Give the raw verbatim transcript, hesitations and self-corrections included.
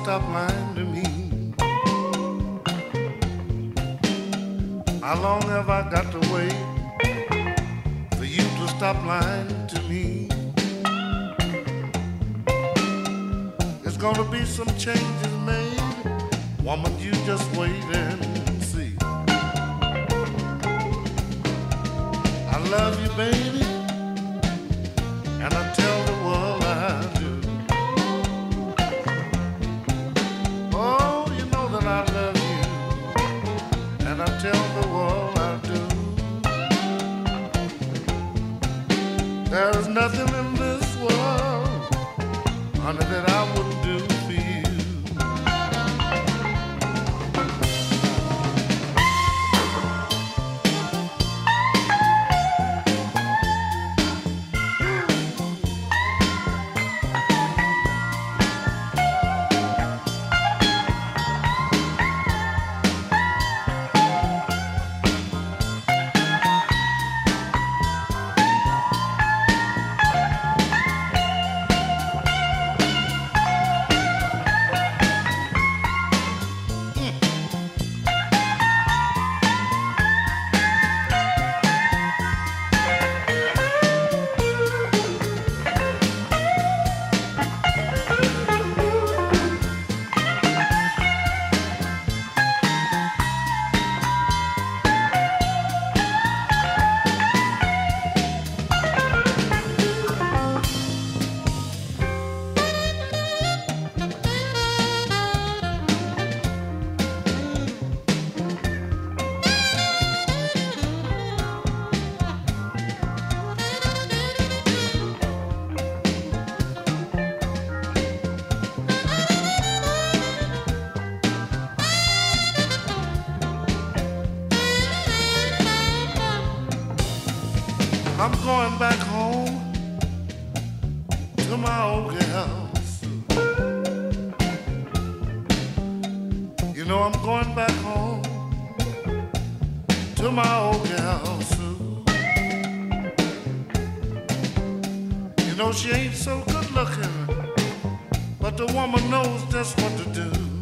stop lying to me? How long have I got to wait for you to stop lying to me? There's gonna be some changes made. Woman, you just wait and see. I love you, baby, and I tell the world I do. Oh, you know that I love you, and I tell the world I do. There's nothing in this world, honey, that I wouldn't do for you. I'm going back home to my old house. You know I'm going back home to my old house. You know she ain't so good looking, but the woman knows just what to do.